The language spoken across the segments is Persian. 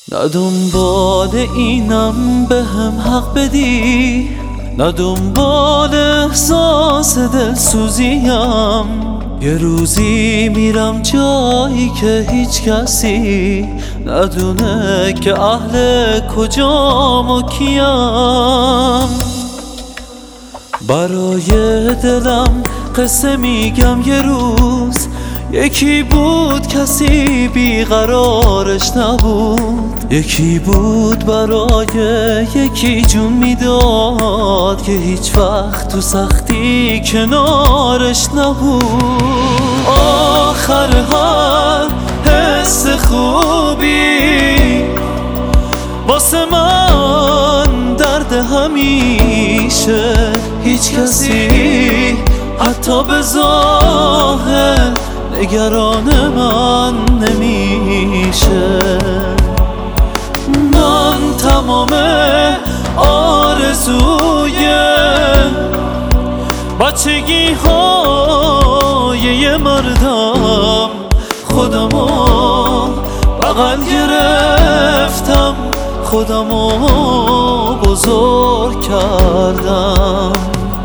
نه دنبال اینم به هم حق بدی، نه دنبال احساس دلسوزیم. یه روزی میرم جایی که هیچ کسی ندونه که اهل کجام و کیم. برای دلم قصه میگم یه روز یکی بود کسی بیقرارش نبود، یکی بود برای یکی جون میداد که هیچ وقت تو سختی کنارش نبود. آخر هر حس خوبی واسه من درد همیشه، هیچ کسی حتی به ظاهر نگران من نمیشه. من تمام آرزوی بچگی های یه مردم، خودمو بغل گرفتم، خودمو بزرگ کردم.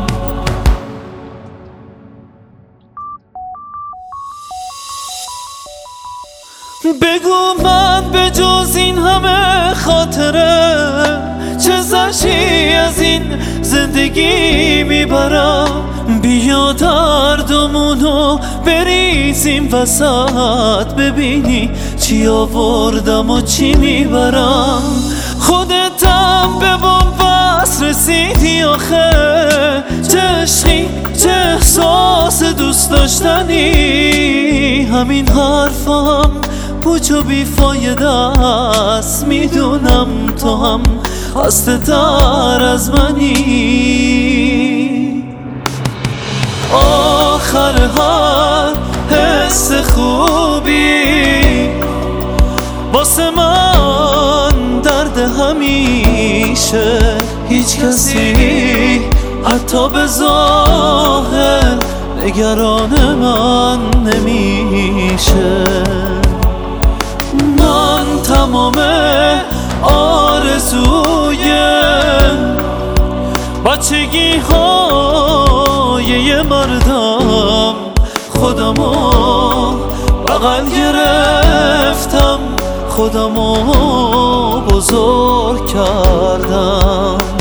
بگو من به جز این همه خاطره چه زشی از این زندگی میبرم. بیا دردمونو بریزیم وسط، ببینی چی آوردم و چی میبرم. خودتم به بنبست رسیدی آخه، چه عشقی چه احساس دوست داشتنی. همین حرفم پوچ و بیفایده است، میدونم تو هم خسته تر از منی. آخر هر حس خوبی واسه من درد همیشه، هیچ کسی حتی به ظاهر نگران من نمیشه. من تمام آرزوی بچگی های یه مردم، خودمو بغل گرفتم، خودمو بزرگ کردم.